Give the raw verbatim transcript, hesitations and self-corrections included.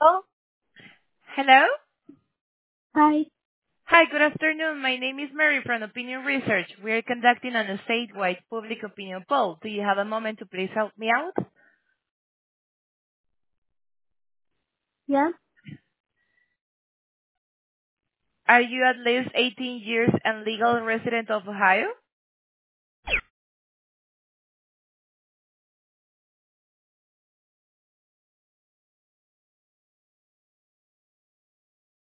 Oh, Hello? hi. Hi, good afternoon. My name is Mary from Opinion Research. We are conducting a statewide public opinion poll. Do you have a moment to please help me out? Yeah, Are you at least eighteen years and legal resident of Ohio?